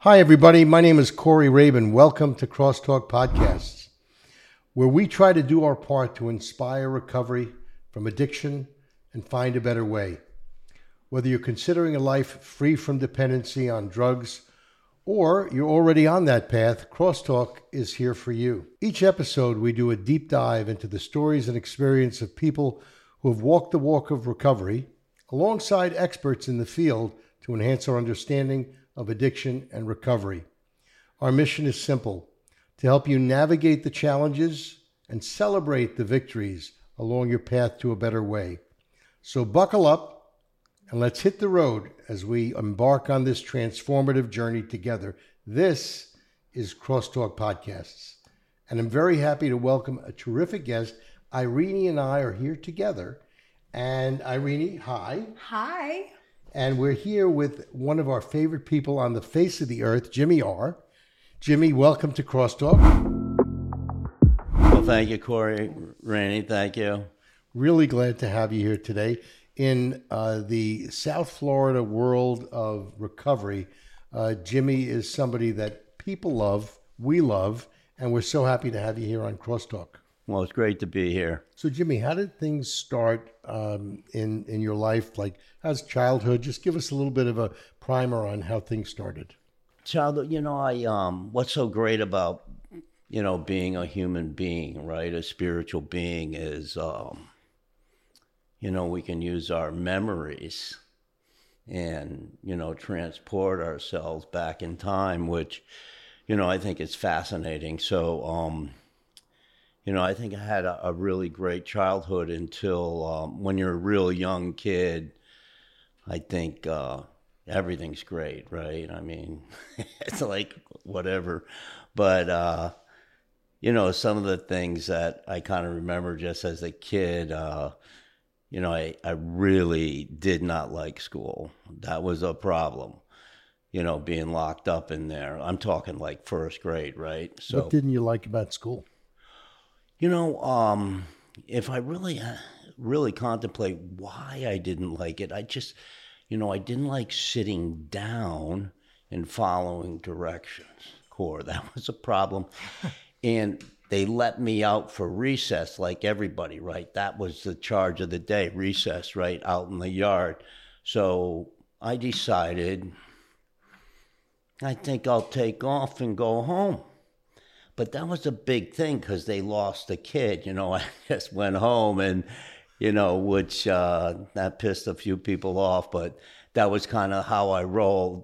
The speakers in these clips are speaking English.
Hi, everybody. My name is Corey Rabin. Welcome to Crosstalk Podcasts, where we try to do our part to inspire recovery from addiction and find a better way. Whether you're considering a life free from dependency on drugs or you're already on that path, Crosstalk is here for you. Each episode, we do a deep dive into the stories and experience of people who have walked the walk of recovery alongside experts in the field to enhance our understanding of addiction and recovery. Our mission is simple: to help you navigate the challenges and celebrate the victories along your path to a better way. So buckle up and let's hit the road as we embark on this transformative journey together. This is Crosstalk Podcasts, and I'm very happy to welcome a terrific guest. Irene and I are here together. And Irene, hi. Hi. And we're here with one of our favorite people on the face of the earth, Jimmy R. Jimmy, welcome to Crosstalk. Well, thank you, Corey. Rainey, thank you. Really glad to have you here today. In the South Florida world of recovery, Jimmy is somebody that people love, we love, and we're so happy to have you here on Crosstalk. Well, it's great to be here. So, Jimmy, how did things start in your life? Like, how's childhood? Just give us a little bit of a primer on how things started. Childhood, what's so great about, being a human being, right? A spiritual being is, we can use our memories and, transport ourselves back in time, which, I think is fascinating. So, I think I had a really great childhood until when you're a real young kid, I think everything's great, right? I mean, it's like whatever. But, some of the things that I kind of remember just as a kid, I really did not like school. That was a problem, being locked up in there. I'm talking like first grade, right? So, what didn't you like about school? If I really contemplate why I didn't like it, I just, I didn't like sitting down and following directions. Core, that was a problem. And they let me out for recess like everybody, right? That was the charge of the day, recess, right, out in the yard. So I decided, I think I'll take off and go home. But that was a big thing because they lost a kid. I just went home and, which that pissed a few people off. But that was kind of how I rolled,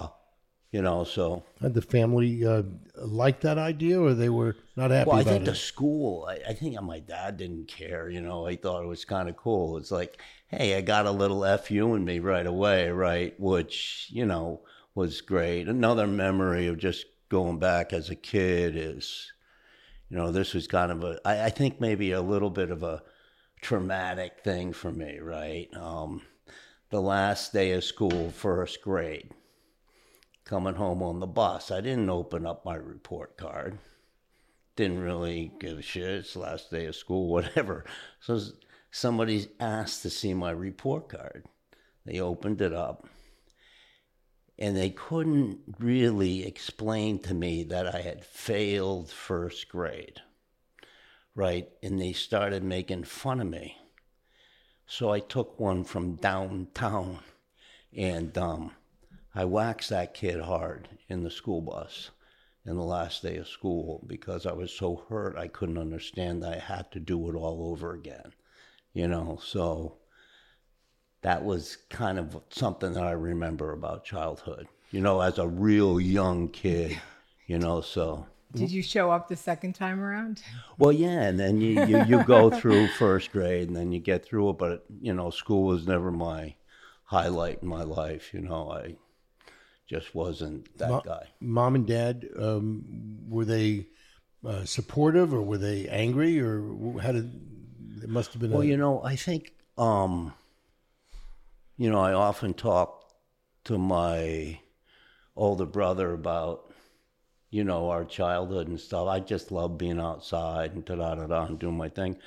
so. Had the family like that idea, or they were not happy about it? Well, I think the school, I think my dad didn't care. He thought it was kind of cool. It's like, hey, I got a little FU in me right away, right? Which, was great. Another memory of just going back as a kid is, this was kind of I think maybe a little bit of a traumatic thing for me, right? The last day of school, first grade, coming home on the bus, I didn't open up my report card. Didn't really give a shit. It's the last day of school, whatever. So somebody asked to see my report card. They opened it up. And they couldn't really explain to me that I had failed first grade, right? And they started making fun of me. So I took one from downtown, and I waxed that kid hard in the school bus in the last day of school because I was so hurt I couldn't understand that I had to do it all over again, so that was kind of something that I remember about childhood, as a real young kid, so. Did you show up the second time around? Well, yeah, and then you go through first grade and then you get through it, but, school was never my highlight in my life, I just wasn't that guy. Mom and Dad, were they supportive, or were they angry, or it must have been Well, I think... I often talk to my older brother about, our childhood and stuff. I just love being outside and da-da-da-da and doing my thing.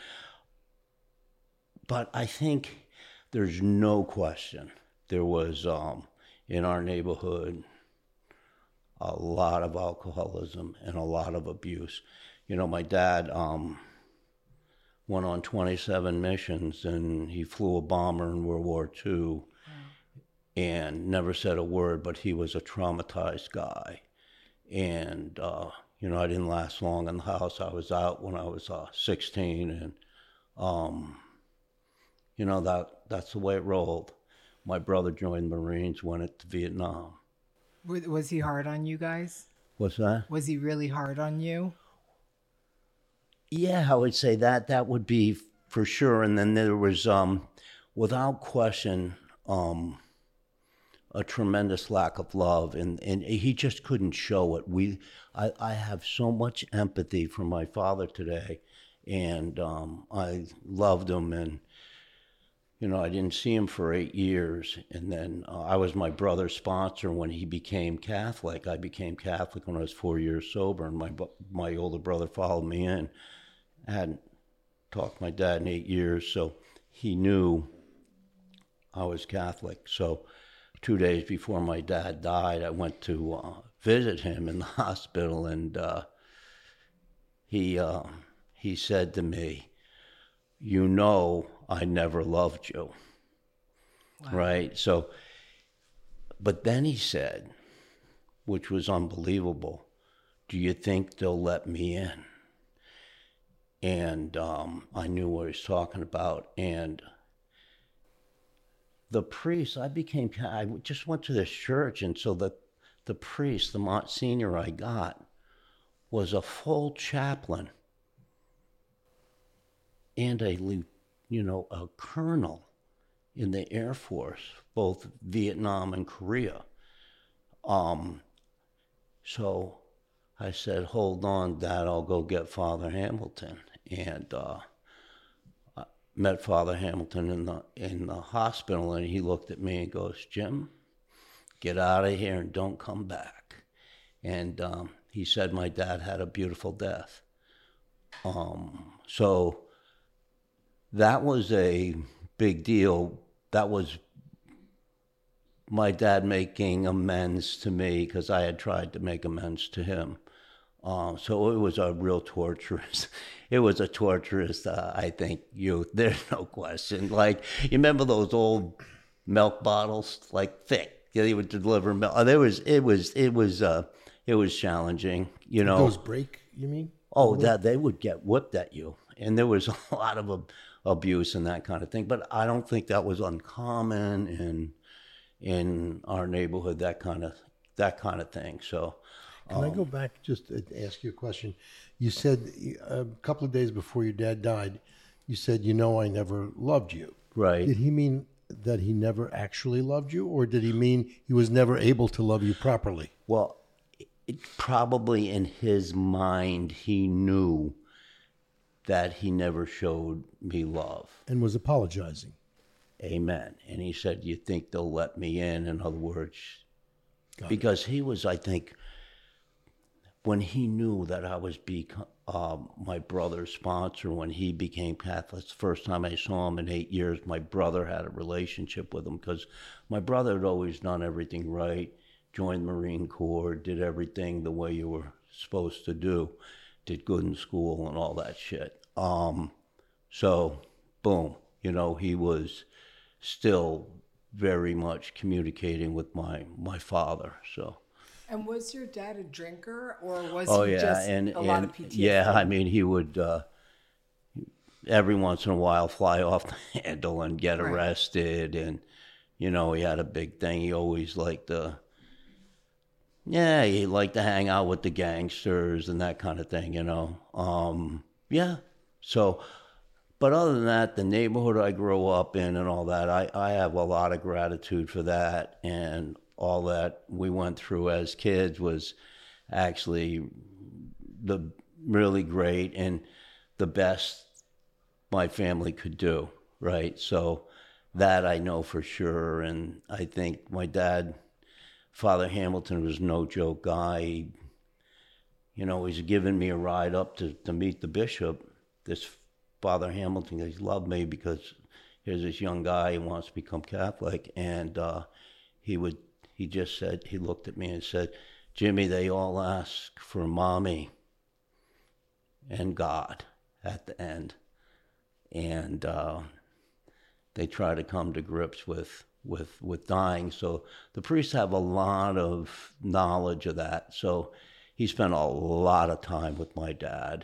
But I think there's no question there was, in our neighborhood, a lot of alcoholism and a lot of abuse. You know, my dad went on 27 missions, and he flew a bomber in World War II and never said a word, but he was a traumatized guy. And, you know, I didn't last long in the house. I was out when I was 16, and, you know, that's the way it rolled. My brother joined the Marines, went to Vietnam. Was he hard on you guys? What's that? Was he really hard on you? Yeah, I would say that would be for sure. And then there was, without question, a tremendous lack of love, and he just couldn't show it. I have so much empathy for my father today, and I loved him, and you know, I didn't see him for 8 years, and then I was my brother's sponsor when he became Catholic. I became Catholic when I was 4 years sober, and my older brother followed me in. I hadn't talked to my dad in 8 years, so he knew I was Catholic. So 2 days before my dad died, I went to visit him in the hospital, and he said to me, "You know, I never loved you." Wow. Right? So, but then he said, which was unbelievable, "Do you think they'll let me in?" And I knew what he was talking about. And the priest, I just went to this church, and so the priest, the Monsignor I got, was a full chaplain and a colonel in the Air Force, both Vietnam and Korea. So I said, "Hold on, Dad, I'll go get Father Hamilton." And I met Father Hamilton in the hospital, and he looked at me and goes, "Jim, get out of here and don't come back." And he said my dad had a beautiful death. So that was a big deal. That was my dad making amends to me, because I had tried to make amends to him. So it was a real torturous, I think, youth. There's no question. Like, you remember those old milk bottles, like thick? They would deliver milk. It was challenging, you know. Those break, you mean? Oh, that they would get whipped at you, and there was a lot of abuse and that kind of thing. But I don't think that was uncommon in our neighborhood. That kind of thing. So, can I go back just to ask you a question? You said a couple of days before your dad died, you said, "You know, I never loved you." right. Did he mean that he never actually loved you, or did he mean he was never able to love you properly? Well, probably in his mind, he knew that he never showed me love. And was apologizing. Amen. And he said, "You think they'll let me in?" In other words, Got because he was, I think, when he knew that I was my brother's sponsor, when he became Catholic, the first time I saw him in 8 years, my brother had a relationship with him, because my brother had always done everything right, joined the Marine Corps, did everything the way you were supposed to do, did good in school and all that shit. So, boom, you know, he was still very much communicating with my father, so. And was your dad a drinker, or was Oh he yeah, just and a lot of PTSD? yeah, I mean, he would every once in a while fly off the handle and get Right. arrested, and you know, he had a big thing. He always liked to, yeah, he liked to hang out with the gangsters and that kind of thing, you know. Yeah, so. But other than that, the neighborhood I grew up in and all that, I have a lot of gratitude for that, and all that we went through as kids was actually the really great and the best my family could do, right? So that I know for sure, and I think my dad, Father Hamilton, was no joke guy. You know, he's giving me a ride up to meet the bishop, this Father Hamilton. He loved me because here's this young guy who wants to become Catholic, and he just said, he looked at me and said, Jimmy, they all ask for mommy and God at the end. And they try to come to grips with dying. So the priests have a lot of knowledge of that. So he spent a lot of time with my dad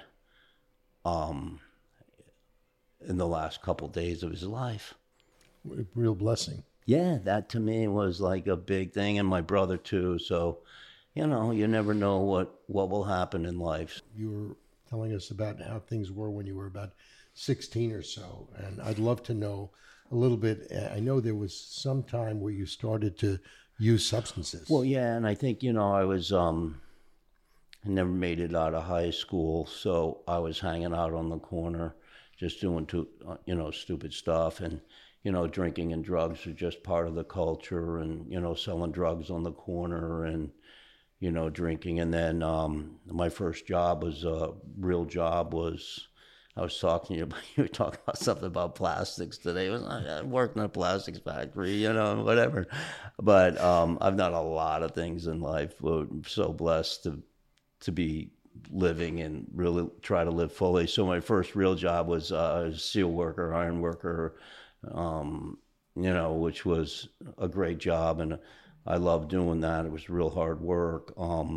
in the last couple days of his life. Real blessing. Yeah, that to me was like a big thing, and my brother too. So, you know, you never know what will happen in life. You were telling us about how things were when you were about 16 or so, and I'd love to know a little bit. I know there was some time where you started to use substances. Well, yeah, and I think, you know, I was I never made it out of high school, so I was hanging out on the corner, just doing stupid stuff, and you know, drinking and drugs are just part of the culture, and you know, selling drugs on the corner, and you know, drinking. And then my first job was real job was. I was talking to you about, you were talking about something about plastics today. I worked in a plastics factory, you know, whatever. But I've done a lot of things in life. I'm so blessed to be living and really try to live fully. So my first real job was a steel worker, iron worker, you know, which was a great job. And I loved doing that. It was real hard work.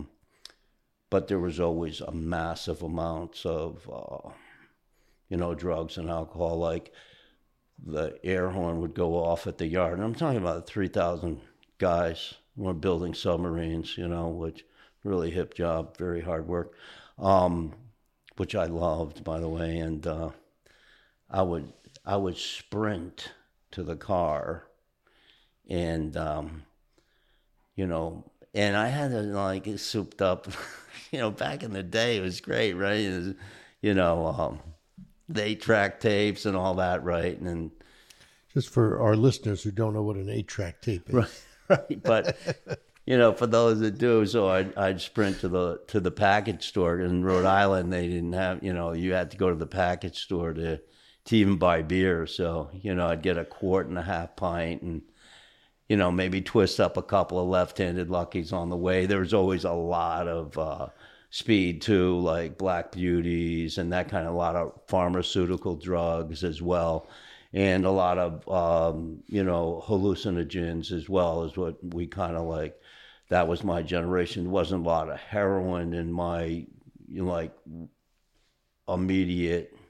But there was always a massive amounts of... you know, drugs and alcohol. Like the air horn would go off at the yard. And I'm talking about 3,000 guys who were building submarines, you know, which really hip job, very hard work, which I loved, by the way. And I would sprint to the car and, you know, and I had to like get souped up, you know, back in the day, it was great, right? It was, you know, the 8-track tapes and all that, right? And just for our listeners who don't know what an 8-track tape is, right. But you know, for those that do, so I'd sprint to the package store in Rhode Island. They didn't have, you know, you had to go to the package store to even buy beer. So you know, I'd get a 1.5 pint and you know, maybe twist up a couple of left-handed Luckies on the way. There was always a lot of speed too, like Black Beauties and that kind of, a lot of pharmaceutical drugs as well, and a lot of you know, hallucinogens as well is what we kind of like. That was my generation. There wasn't a lot of heroin in my, you know, like immediate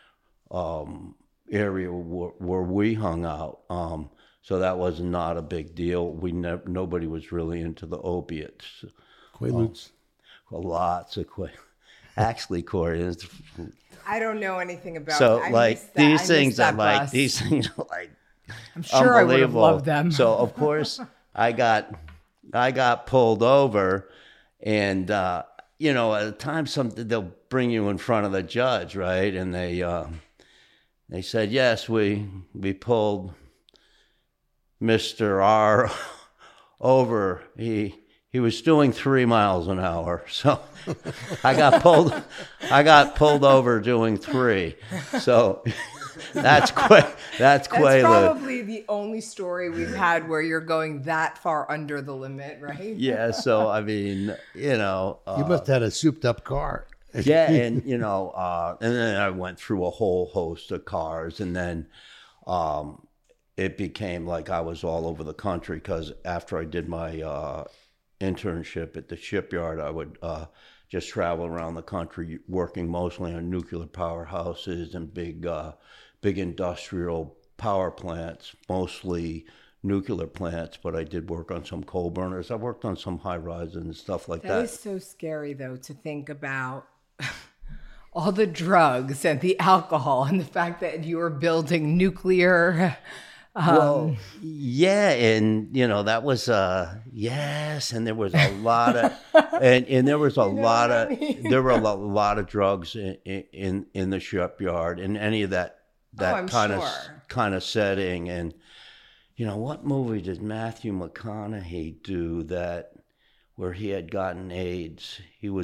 area where we hung out. So that was not a big deal. Nobody was really into the opiates. Quaaludes. Lots of actually, Corey. I don't know anything about. So I like missed these I things missed that are like bus. these things are like I'm sure I would have unbelievable. loved them. So of course I got pulled over, and you know, at the time they'll bring you in front of the judge, right? And they said, yes, we pulled Mr. R over. He was doing 3 miles an hour, so I got pulled over doing 3. So that's Quaalude. That's probably the only story we've had where you're going that far under the limit, right? Yeah. So I mean, you know, You must have had a souped-up car. yeah, and you know, and then I went through a whole host of cars, and then it became like I was all over the country because after I did my internship at the shipyard, I would just travel around the country working mostly on nuclear powerhouses and big industrial power plants, mostly nuclear plants, but I did work on some coal burners. I worked on some high rises and stuff like that. That is so scary, though, to think about all the drugs and the alcohol and the fact that you were building nuclear. Well, yeah, and you know that was yes, and there was a lot of and there was a lot of there were a lot of drugs in the shipyard and any of that kind of setting. And you know, what movie did Matthew McConaughey do that where he had gotten AIDS?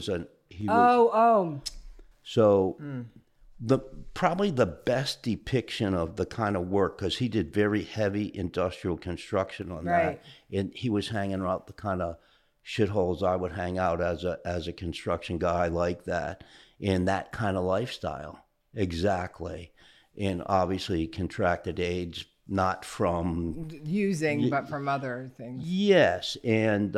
Probably the best depiction of the kind of work, because he did very heavy industrial construction on that, and he was hanging out the kind of shitholes I would hang out as a construction guy like that, in that kind of lifestyle. Exactly. And obviously contracted AIDS, not from using, but from other things. Yes. And,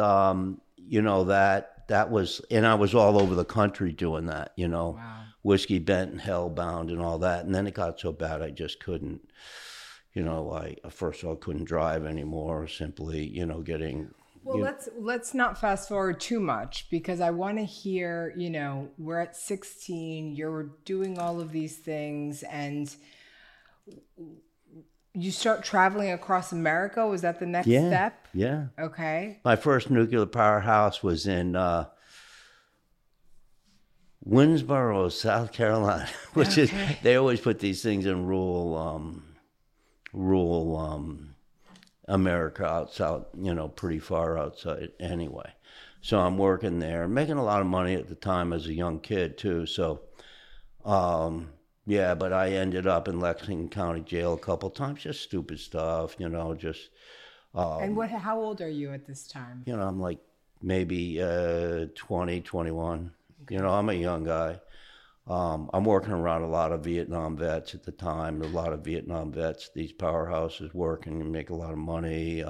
that was, and I was all over the country doing that, Wow. Whiskey Bent and Hellbound and all that. And then it got so bad I just couldn't, first of all, couldn't drive anymore, simply, getting. Well, let's not fast forward too much, because I want to hear, we're at 16, you're doing all of these things, and you start traveling across America. Was that the next step? Yeah. Okay. My first nuclear powerhouse was in Winsboro, South Carolina, which is, they always put these things in rural America, outside, pretty far outside anyway. So I'm working there, making a lot of money at the time as a young kid too. So, yeah, but I ended up in Lexington County Jail a couple of times, just stupid stuff, just. And how old are you at this time? I'm like maybe 20, 21. Okay. I'm a young guy. I'm working around a lot of Vietnam vets at the time. A lot of Vietnam vets, these powerhouses working and make a lot of money.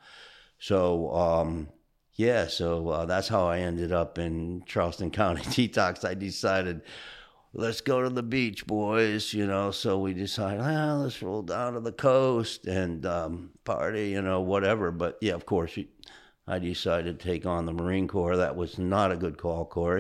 So that's how I ended up in Charleston County Detox. I decided, let's go to the beach, boys, so we decided, let's roll down to the coast and party, whatever. But yeah, of course, I decided to take on the Marine Corps. That was not a good call, Corey.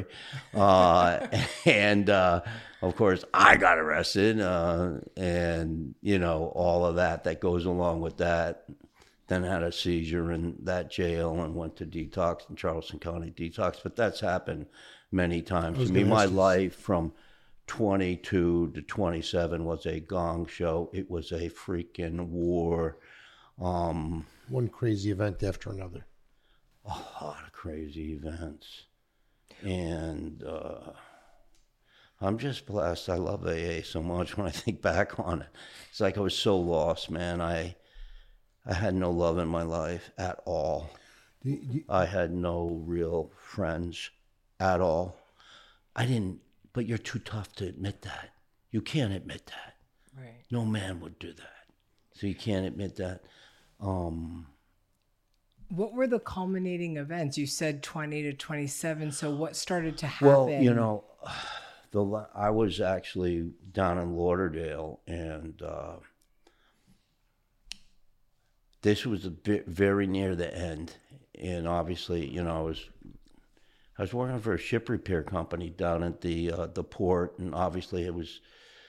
And of course, I got arrested and, all of that goes along with that. Then had a seizure in that jail and went to detox in Charleston County Detox. But that's happened many times to me. My life from 22 to 27 was a gong show. It was a freaking war. One crazy event after another. A lot of crazy events. And I'm just blessed. I love AA so much when I think back on it. It's like I was so lost, man. I had no love in my life at all. I had no real friends at all. But you're too tough to admit that. You can't admit that. Right. No man would do that. So you can't admit that. What were the culminating events? You said 20 to 27. So what started to happen? Well, I was actually down in Lauderdale, and this was very near the end. And obviously, I was working for a ship repair company down at the port, and obviously it was,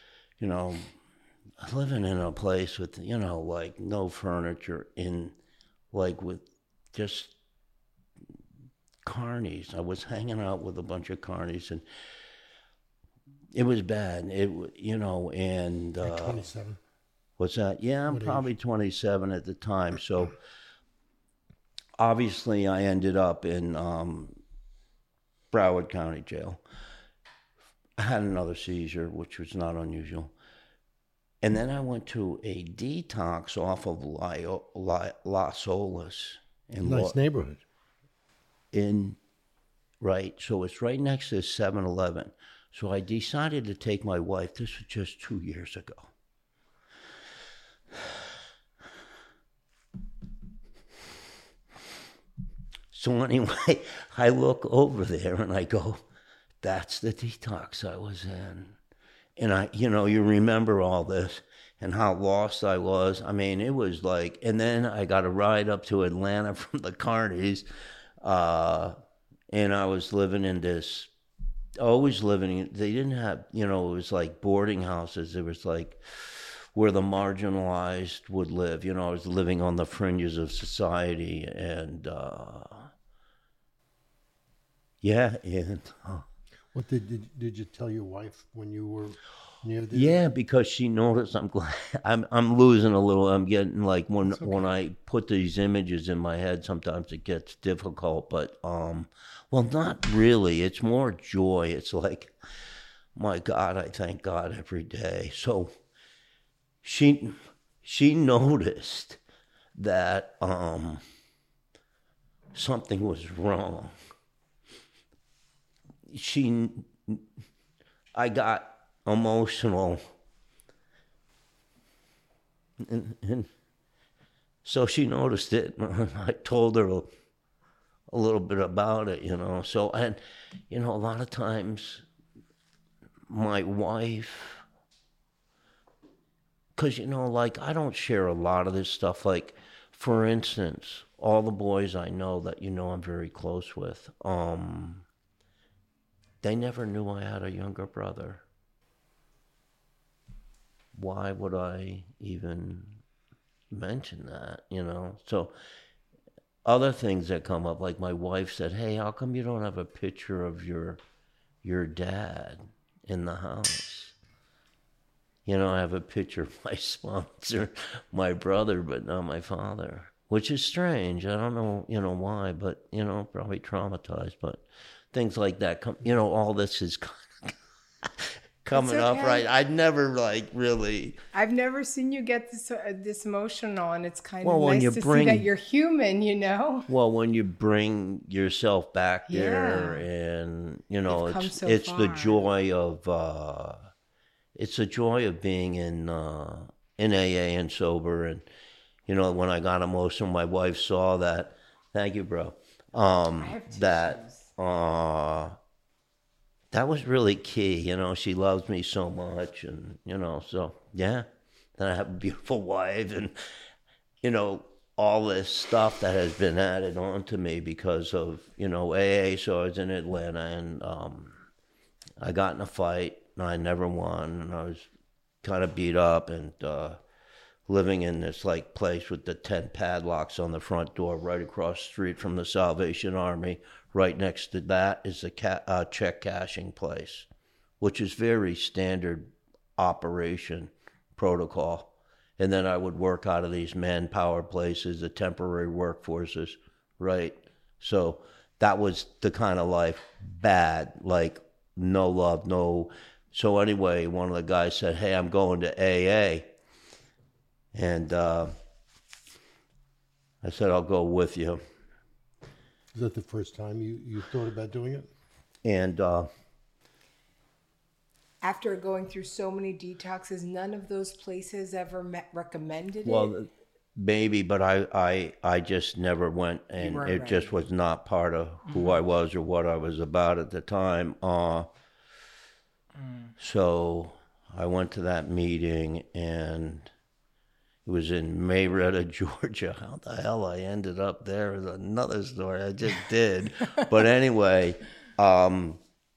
living in a place with, like no furniture, with just carnies. I was hanging out with a bunch of carnies, and it was bad. And 27. What's that? Yeah, I'm probably 27 at the time. So obviously I ended up in Broward County Jail. I had another seizure, which was not unusual. And then I went to a detox off of Las Olas. Nice neighborhood. Right. So it's right next to 7-Eleven. So I decided to take my wife. This was just 2 years ago. So anyway, I look over there and I go, that's the detox I was in. And you remember all this and how lost I was. I mean, it was like, and then I got a ride up to Atlanta from the carnies. And I was living in this, they didn't have, it was like boarding houses. It was like where the marginalized would live. I was living on the fringes of society, and What did you tell your wife when you were near the? Yeah, because she noticed. I'm glad. I'm losing a little. I'm getting like when I put these images in my head, sometimes it gets difficult. But well, not really. It's more joy. It's like, my God, I thank God every day. So she noticed that something was wrong. I got emotional, and so she noticed it. I told her a little bit about it, So, and, a lot of times my wife, because, I don't share a lot of this stuff. Like, for instance, all the boys I know that, I'm very close with, they never knew I had a younger brother. Why would I even mention that, So other things that come up, like my wife said, hey, how come you don't have a picture of your dad in the house? I have a picture of my sponsor, my brother, but not my father, which is strange. I don't know, why, but, probably traumatized, but things like that come, all this is coming okay. up, right? I'd never really. I've never seen you get this emotional, and it's kind of when nice to see that you're human, Well, when you bring yourself back there, and it's the joy of being in AA and sober, and when I got emotional, my wife saw that. Thank you, bro. That was really key, she loves me so much, and, so, yeah. Then I have a beautiful wife, and, all this stuff that has been added on to me because of, AA. So I was in Atlanta, and I got in a fight, and I never won, and I was kind of beat up, and living in this, place with the 10 padlocks on the front door right across the street from the Salvation Army. Right next to that is a check cashing place, which is very standard operation protocol. And then I would work out of these manpower places, the temporary workforces, right? So that was the kind of life, bad, no love, no. So anyway, one of the guys said, hey, I'm going to AA. And I said, I'll go with you. Is that the first time you thought about doing it? And after going through so many detoxes, none of those places ever recommended it? Well, maybe, but I just never went, and it just was not part of who I was or what I was about at the time. So I went to that meeting, and it was in Marietta, Georgia. How the hell I ended up there is another story. I just did. But anyway, and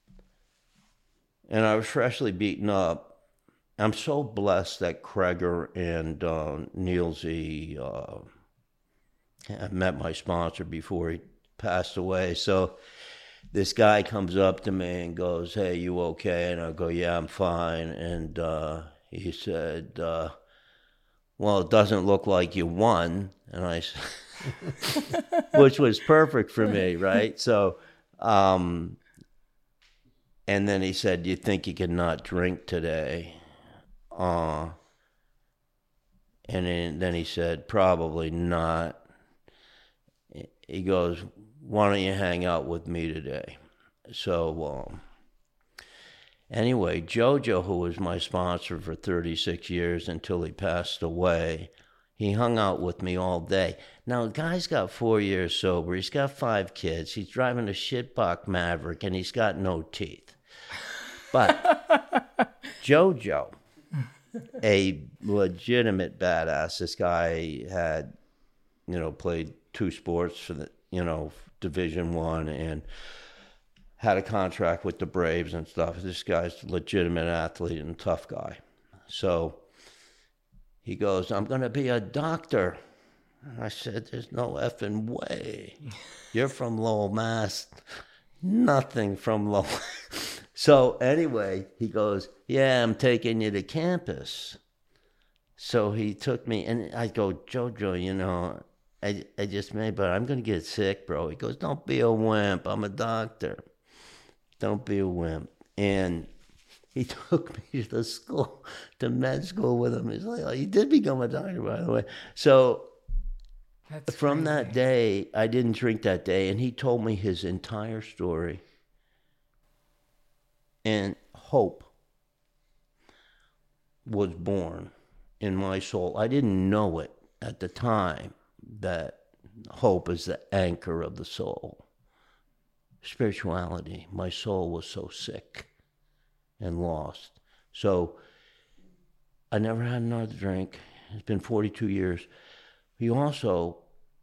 I was freshly beaten up. I'm so blessed that Kreger and Neil Z, I met my sponsor before he passed away. So this guy comes up to me and goes, hey, you okay? And I go, yeah, I'm fine. And he said, well, it doesn't look like you won. And I said, which was perfect for me, right? So, and then he said, do you think you can not drink today? And then he said, probably not. He goes, why don't you hang out with me today? So, anyway, Jojo, who was my sponsor for 36 years until he passed away, he hung out with me all day. Now, the guy's got 4 years sober. He's got 5 kids. He's driving a shitbox Maverick, and he's got no teeth. But Jojo, a legitimate badass, this guy had, played 2 sports for the, Division I, and had a contract with the Braves and stuff. This guy's a legitimate athlete and tough guy. So he goes, I'm going to be a doctor. And I said, there's no effing way. You're from Lowell, Mass. Nothing from Lowell. So anyway, he goes, yeah, I'm taking you to campus. So he took me, and I go, Jojo, I just made, but I'm going to get sick, bro. He goes, don't be a wimp. I'm a doctor. Don't be a wimp. And he took me to the school, to med school with him. He's like, oh, he did become a doctor, by the way. So That's From crazy. that day, I didn't drink that day, and he told me his entire story. And hope was born in my soul. I didn't know it at the time that hope is the anchor of the soul. Spirituality, my soul was so sick and lost. So I never had another drink. It's been 42 years. He also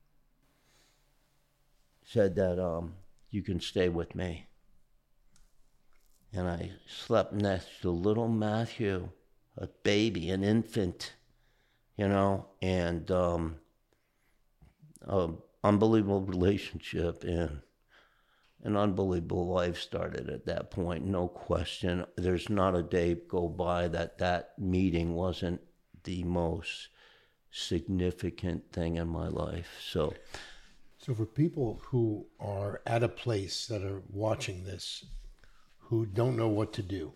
said that you can stay with me. And I slept next to little Matthew, a baby, an infant, and unbelievable relationship and an unbelievable life started at that point, no question. There's not a day go by that meeting wasn't the most significant thing in my life. So for people who are at a place that are watching this, who don't know what to do,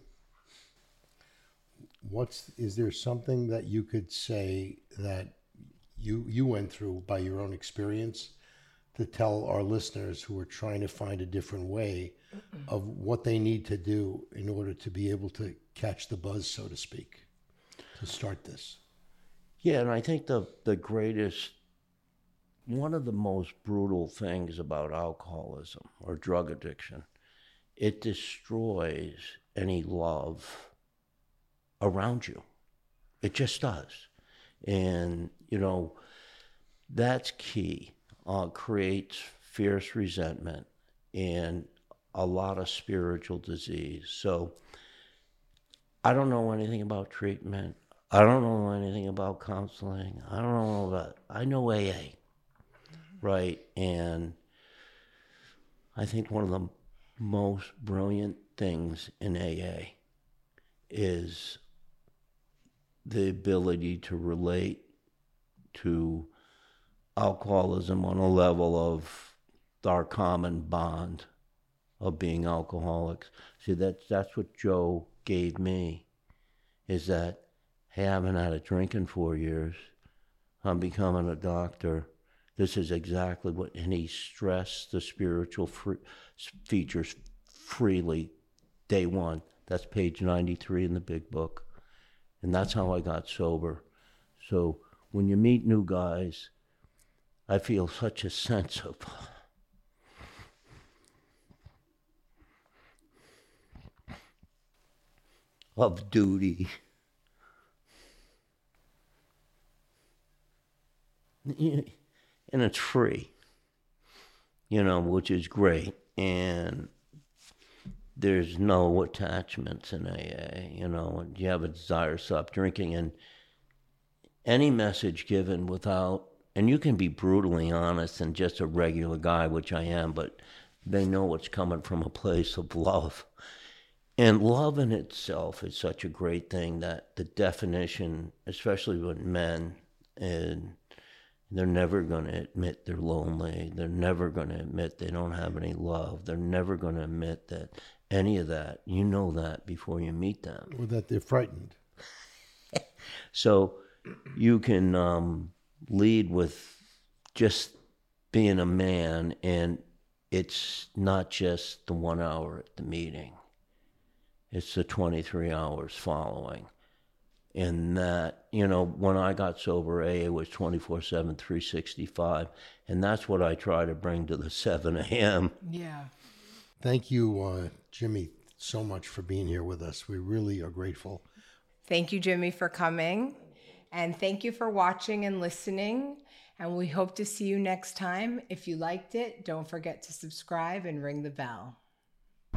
is there something that you could say that you went through by your own experience to tell our listeners who are trying to find a different way of what they need to do in order to be able to catch the buzz, so to speak, to start this? Yeah, and I think the greatest, one of the most brutal things about alcoholism or drug addiction, it destroys any love around you. It just does. And, that's key. Creates fierce resentment and a lot of spiritual disease. So I don't know anything about treatment. I don't know anything about counseling. I know AA, right? And I think one of the most brilliant things in AA is the ability to relate to alcoholism on a level of our common bond of being alcoholics. See, that's what Joe gave me, is that, hey, I haven't had a drink in 4 years. I'm becoming a doctor. This is exactly what, and he stressed the spiritual features freely day one. That's page 93 in the big book. And that's how I got sober. So when you meet new guys, I feel such a sense of duty. And it's free, which is great. And there's no attachments in AA, and you have a desire to stop drinking. And any message given without, and you can be brutally honest and just a regular guy, which I am, but they know it's coming from a place of love. And love in itself is such a great thing that the definition, especially with men, and they're never going to admit they're lonely. They're never going to admit they don't have any love. They're never going to admit that any of that. You know that before you meet them. Or that they're frightened. So you can lead with just being a man, and it's not just the 1 hour at the meeting. It's the 23 hours following. And that, when I got sober, AA was 24/7, 365. And that's what I try to bring to the 7 a.m. Yeah. Thank you, Jimmy, so much for being here with us. We really are grateful. Thank you, Jimmy, for coming. And thank you for watching and listening. And we hope to see you next time. If you liked it, don't forget to subscribe and ring the bell.